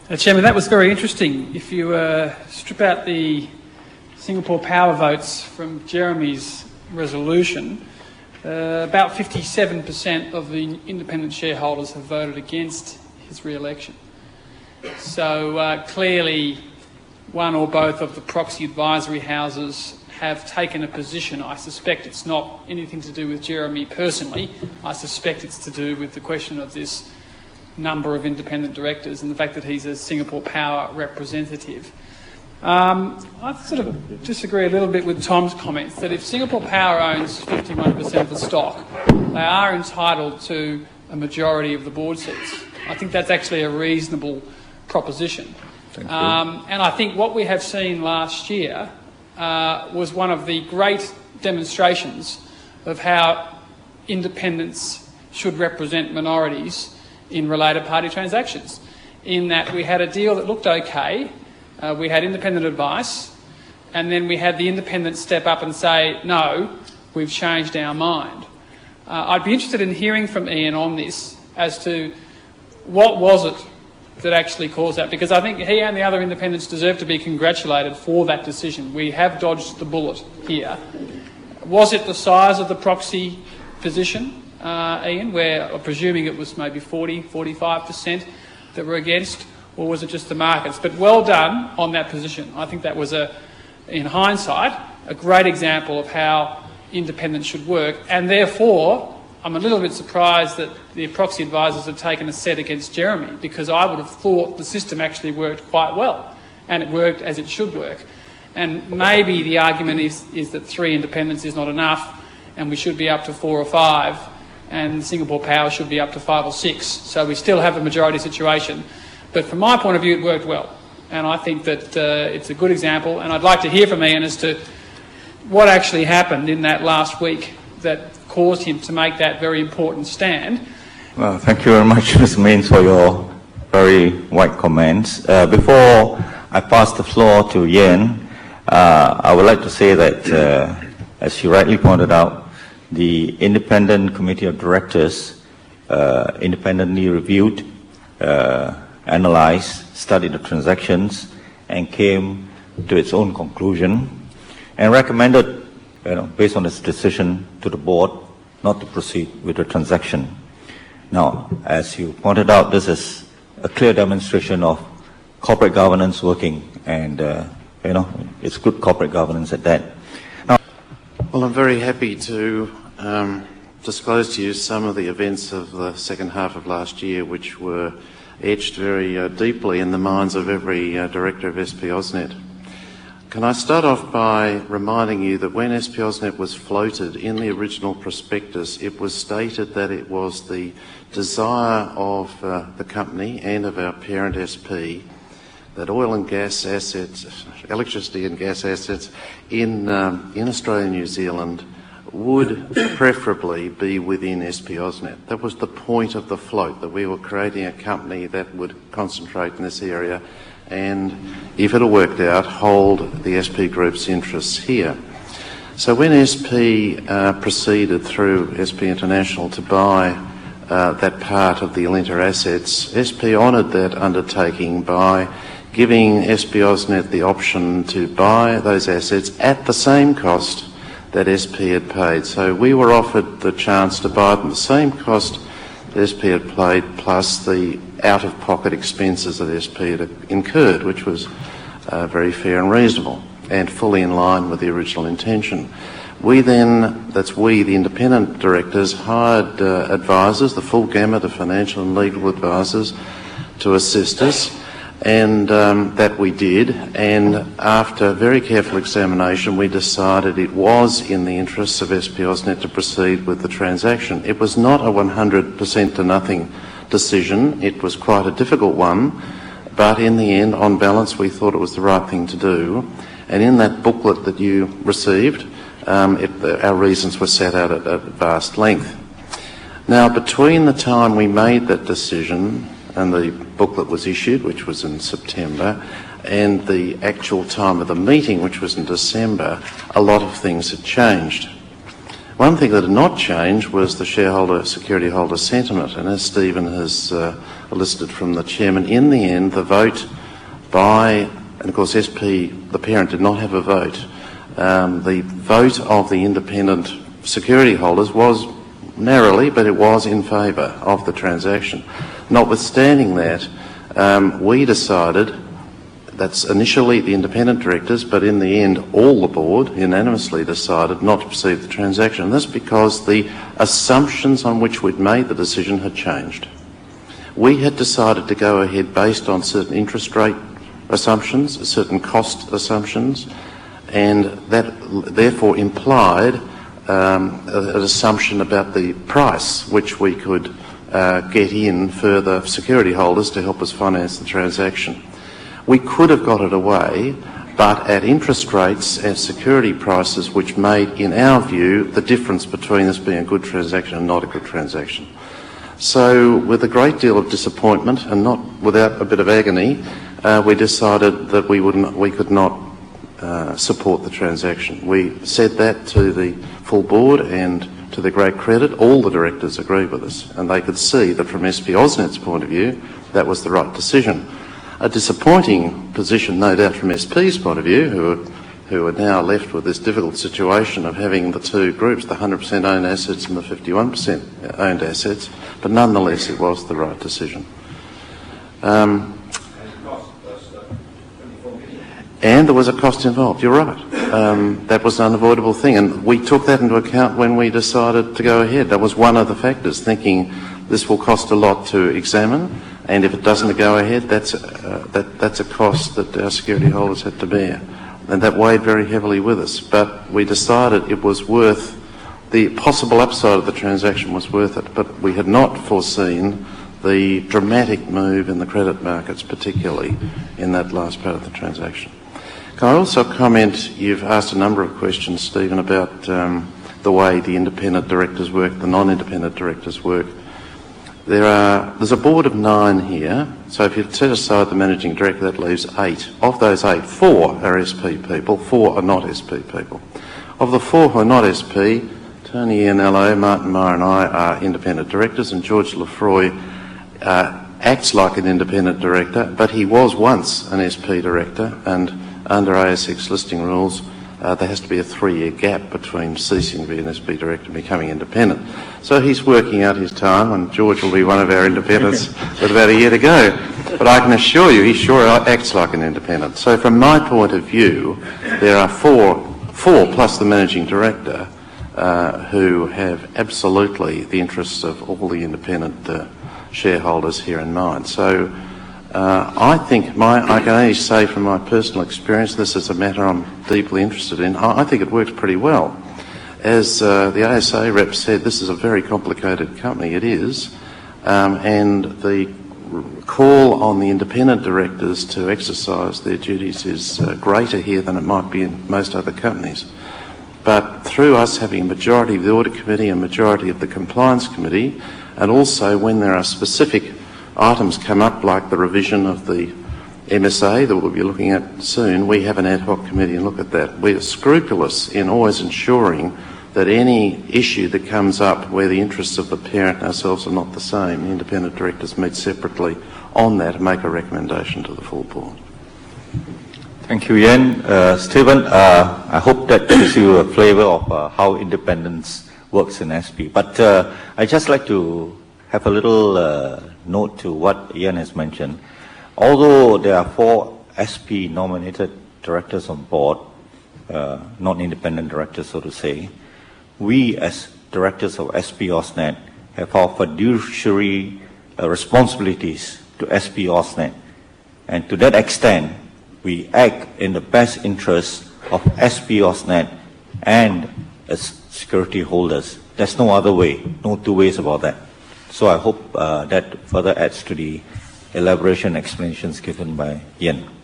Chairman, that was very interesting. If you strip out the Singapore Power votes from Jeremy's resolution, about 57% of the independent shareholders have voted against his re-election. So clearly one or both of the proxy advisory houses have taken a position. I suspect it's not anything to do with Jeremy personally. I suspect it's to do with the question of this number of independent directors and the fact that he's a Singapore Power representative. I sort of disagree a little bit with Tom's comments that if Singapore Power owns 51% of the stock, they are entitled to a majority of the board seats. I think that's actually a reasonable proposition. And I think what we have seen last year was one of the great demonstrations of how independents should represent minorities in related party transactions, in that we had a deal that looked okay, we had independent advice, and then we had the independents step up and say, no, we've changed our mind. I'd be interested in hearing from Ian on this as to what was it that actually caused that, because I think he and the other independents deserve to be congratulated for that decision. We have dodged the bullet here. Was it the size of the proxy position, Ian, where I'm presuming it was maybe 45% that were against, or was it just the markets? But well done on that position. I think that was, in hindsight, a great example of how independence should work, and therefore I'm a little bit surprised that the proxy advisors have taken a set against Jeremy, because I would have thought the system actually worked quite well, and it worked as it should work. And maybe the argument is that 3 independents is not enough, and we should be up to 4 or 5, and Singapore Power should be up to 5 or 6. So we still have a majority situation. But from my point of view, it worked well. And I think that it's a good example. And I'd like to hear from Ian as to what actually happened in that last week that caused him to make that very important stand. Well, thank you very much, Mr. Mains, for your very wide comments. Before I pass the floor to Ian, I would like to say that, as you rightly pointed out, the Independent Committee of Directors independently reviewed, analysed, studied the transactions, and came to its own conclusion, and recommended, based on its decision to the board, not to proceed with the transaction. Now, as you pointed out, this is a clear demonstration of corporate governance working, and it's good corporate governance at that. Now, well, I'm very happy to disclose to you some of the events of the second half of last year, which were etched very deeply in the minds of every director of SP AusNet. Can I start off by reminding you that when SP AusNet was floated in the original prospectus, it was stated that it was the desire of the company and of our parent SP that oil and gas assets, electricity and gas assets in Australia and New Zealand would preferably be within SP AusNet. That was the point of the float, that we were creating a company that would concentrate in this area and, if it all worked out, hold the SP Group's interests here. So when SP proceeded through SP International to buy that part of the Alinta assets, SP honoured that undertaking by giving SP AusNet the option to buy those assets at the same cost that SP had paid. So we were offered the chance to buy them at the same cost that SP had paid, plus the out-of-pocket expenses that SP had incurred, which was very fair and reasonable and fully in line with the original intention. We then, the independent directors, hired advisors, the full gamut of financial and legal advisors, to assist us, and that we did, and after very careful examination we decided it was in the interests of SP AusNet to proceed with the transaction. It was not a 100% to nothing decision, it was quite a difficult one, but in the end, on balance, we thought it was the right thing to do, and in that booklet that you received, our reasons were set out at vast length. Now, between the time we made that decision and the booklet was issued, which was in September, and the actual time of the meeting, which was in December, a lot of things had changed. One thing that had not changed was the security holder sentiment, and as Stephen has elicited from the chairman, in the end the vote by, and of course SP, the parent, did not have a vote. The vote of the independent security holders was narrowly, but it was in favour of the transaction. Notwithstanding that, we decided, that's initially the independent directors, but in the end all the board unanimously decided not to proceed with the transaction. And that's because the assumptions on which we'd made the decision had changed. We had decided to go ahead based on certain interest rate assumptions, certain cost assumptions, and that therefore implied an assumption about the price which we could get in further security holders to help us finance the transaction. We could have got it away, but at interest rates and security prices which made, in our view, the difference between this being a good transaction and not a good transaction. So, with a great deal of disappointment and not without a bit of agony, we decided that we could not support the transaction. We said that to the full board, and to their great credit, all the directors agreed with us, and they could see that from SP AusNet's point of view, that was the right decision. A disappointing position, no doubt, from SP's point of view, who are now left with this difficult situation of having the two groups, the 100% owned assets and the 51% owned assets, but nonetheless it was the right decision. And there was a cost involved, you're right. That was an unavoidable thing, and we took that into account when we decided to go ahead. That was one of the factors, thinking this will cost a lot to examine, and if it doesn't go ahead, that's a cost that our security holders had to bear. And that weighed very heavily with us. But we decided it was worth, the possible upside of the transaction was worth it, but we had not foreseen the dramatic move in the credit markets, particularly in that last part of the transaction. Can I also comment, you've asked a number of questions, Stephen, about the way the independent directors work, the non-independent directors work. There's a board of 9 here, so if you set aside the managing director, that leaves 8. Of those 8, 4 are SP people, 4 are not SP people. Of the 4 who are not SP, Tony Ianello, Martin Meyer and I are independent directors, and George Lefroy acts like an independent director, but he was once an SP director, and under ASX listing rules, there has to be a 3-year gap between ceasing to be an SP director and becoming independent. So he's working out his time, and George will be one of our independents with about a year to go. But I can assure you, he sure acts like an independent. So from my point of view, there are four plus the managing director, who have absolutely the interests of all the independent shareholders here in mind. So I think I can only say from my personal experience, this is a matter I'm deeply interested in, I think it works pretty well. As the ASA rep said, this is a very complicated company, it is, and the call on the independent directors to exercise their duties is greater here than it might be in most other companies. But through us having a majority of the audit committee and majority of the compliance committee, and also when there are specific items come up like the revision of the MSA that we'll be looking at soon, we have an ad hoc committee and look at that. We are scrupulous in always ensuring that any issue that comes up where the interests of the parent and ourselves are not the same, the independent directors meet separately on that and make a recommendation to the full board. Thank you, Ian. Stephen, I hope that gives you a flavour of how independence works in SP. But I'd just like to have a little note to what Ian has mentioned. Although there are 4 SP nominated directors on board, non-independent directors so to say, we as directors of SP AusNet have our fiduciary responsibilities to SP AusNet, and to that extent we act in the best interest of SP AusNet and as security holders. There's no other way, no two ways about that. So I hope that further adds to the elaboration explanations given by Ian.